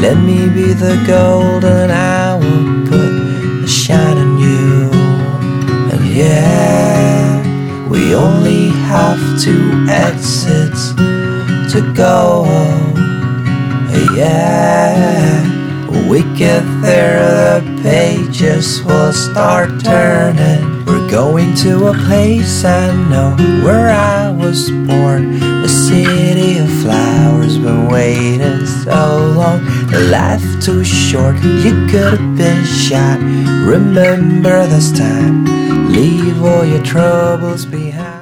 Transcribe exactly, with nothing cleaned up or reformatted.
Let me be the gold and I will put a shine on you. And yeah, we only have two exits to go. Yeah, when we get there the pages will start turning. We're going to a place I know, where I was born, a city of flowers. Been waiting so long, life too short, you could have been shot. Remember this time, leave all your troubles behind.